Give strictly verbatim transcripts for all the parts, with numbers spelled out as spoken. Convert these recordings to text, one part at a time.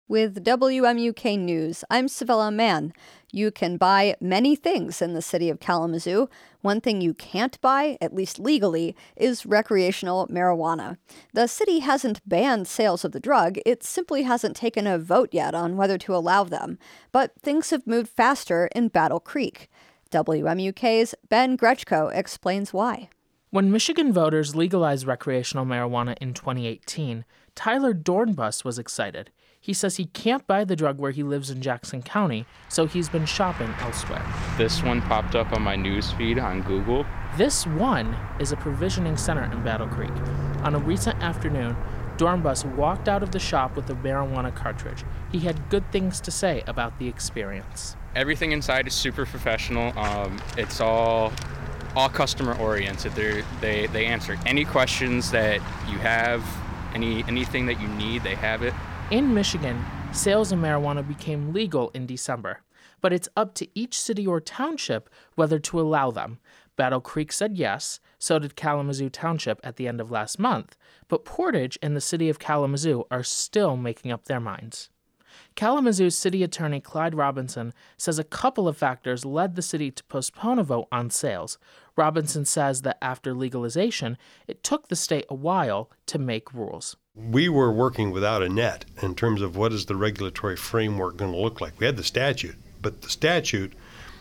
With W M U K News, I'm Savella Mann. You can buy many things in the city of Kalamazoo. One thing you can't buy, at least legally, is recreational marijuana. The city hasn't banned sales of the drug, it simply hasn't taken a vote yet on whether to allow them. But things have moved faster in Battle Creek. W M U K's Ben Grechko explains why. When Michigan voters legalized recreational marijuana in twenty eighteen, Tyler Dornbus was excited. He says he can't buy the drug where he lives in Jackson County, so he's been shopping elsewhere. This one popped up on my news feed on Google. This one is a provisioning center in Battle Creek. On a recent afternoon, Dornbus walked out of the shop with a marijuana cartridge. He had good things to say about the experience. Everything inside is super professional. Um, it's all all customer oriented. They're, they they answer any questions that you have, any anything that you need, they have it. In Michigan, sales of marijuana became legal in December, but it's up to each city or township whether to allow them. Battle Creek said yes, so did Kalamazoo Township at the end of last month, but Portage and the city of Kalamazoo are still making up their minds. Kalamazoo's city attorney Clyde Robinson says a couple of factors led the city to postpone a vote on sales. Robinson says that after legalization, it took the state a while to make rules. We were working without a net in terms of what is the regulatory framework going to look like. We had the statute, but the statute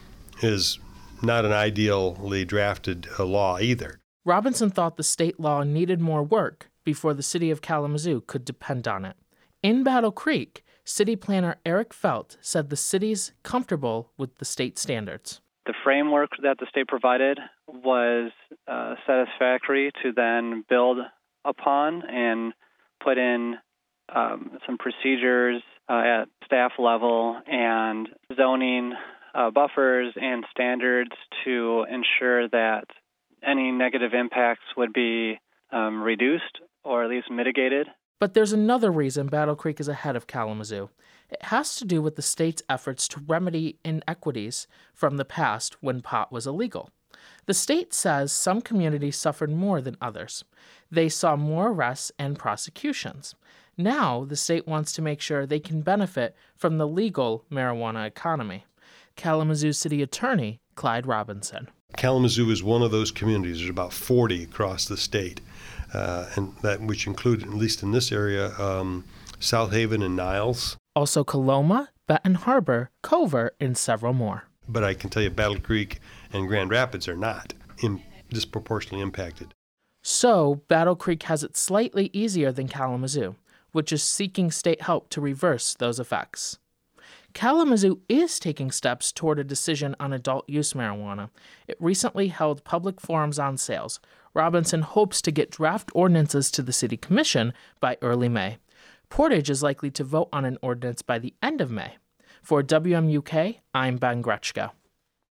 is not an ideally drafted uh, law either. Robinson thought the state law needed more work before the city of Kalamazoo could depend on it. In Battle Creek, city planner Eric Felt said the city's comfortable with the state standards. The framework that the state provided was uh, satisfactory to then build upon and put in um, some procedures uh, at staff level and zoning uh, buffers and standards to ensure that any negative impacts would be um, reduced or at least mitigated. But there's another reason Battle Creek is ahead of Kalamazoo. It has to do with the state's efforts to remedy inequities from the past when pot was illegal. The state says some communities suffered more than others. They saw more arrests and prosecutions. Now, the state wants to make sure they can benefit from the legal marijuana economy. Kalamazoo City Attorney Clyde Robinson. Kalamazoo is one of those communities. There's about forty across the state, uh, and that which include, at least in this area, um, South Haven and Niles. Also Coloma, Benton Harbor, Covert, and several more. But I can tell you Battle Creek and Grand Rapids are not in, disproportionately impacted. So, Battle Creek has it slightly easier than Kalamazoo, which is seeking state help to reverse those effects. Kalamazoo is taking steps toward a decision on adult-use marijuana. It recently held public forums on sales. Robinson hopes to get draft ordinances to the city commission by early May. Portage is likely to vote on an ordinance by the end of May. For W M U K, I'm Ben Grechko.